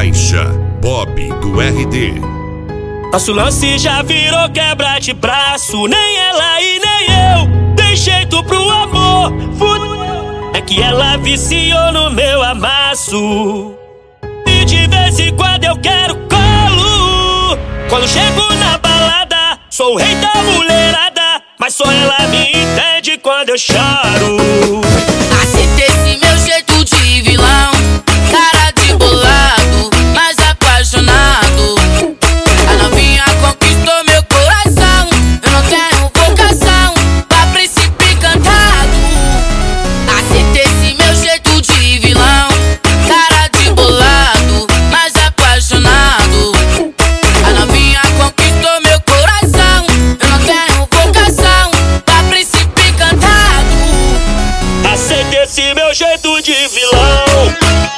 Caixa Bob do RD. Nosso lance já virou quebra de braço. Nem ela e nem eu tem jeito pro amor. É que ela viciou no meu amasso. E de vez em quando eu quero colo. Quando chego na balada, sou o rei da mulherada, mas só ela me entende quando eu choro. Aceita esse meu jeito de vilão, cara de bolado, mas apaixonado. A novinha conquistou meu coração. Eu não tenho vocação pra príncipe encantado. Aceita esse meu jeito de vilão, cara de bolado, mas apaixonado. A novinha conquistou meu coração. Eu não tenho vocação pra príncipe encantado. Aceita esse meu jeito de vilão.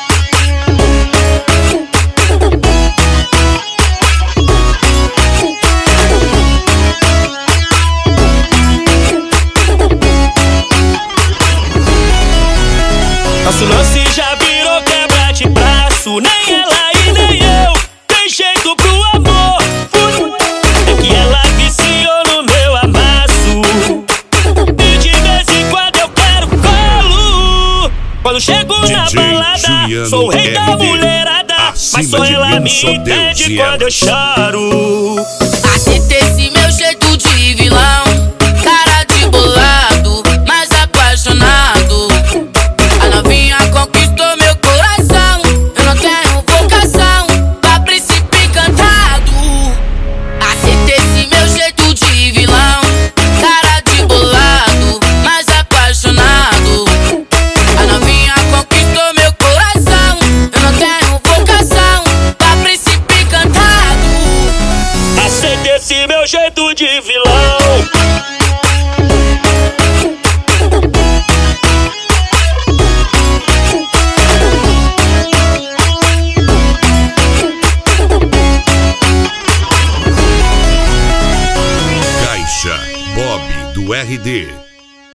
Nosso lance já virou quebra de braço. Nem ela e nem eu tem jeito pro amor. É que ela viciou no meu amasso. E de vez em quando eu quero colo. Quando chego na balada, sou o rei da mulherada, mas só ela me entende quando eu choro. Aceita esse meu jeito de vilão, cara de bolado, mas apaixonado. A novinha conquistou meu coração. Eu não tenho vocação pra príncipe encantado. Aceita esse meu jeito de vilão, cara de bolado, mas apaixonado. A novinha conquistou meu coração. Eu não tenho vocação pra príncipe encantado. Aceita esse meu jeito de vilão. Caixa Bob do RD.